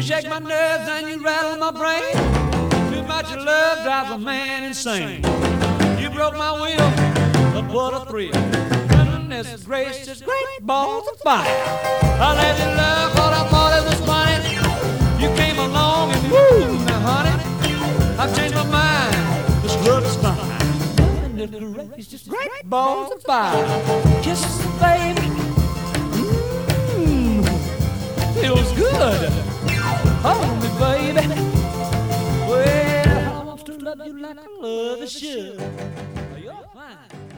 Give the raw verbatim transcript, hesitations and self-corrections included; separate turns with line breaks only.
shake my nerves and you rattle my brain. Too much of love drives a man insane. You broke my will, but what a thrill. Goodness gracious, great balls of fire. I let you love what I thought it was funny. You came along and woo, now honey, I've changed my mind. This love is fine. Goodness gracious, great balls of fire. Kisses, baby. Mmm, feels good. Hold me, baby. Well, I want to love you like I love you should. You're fine.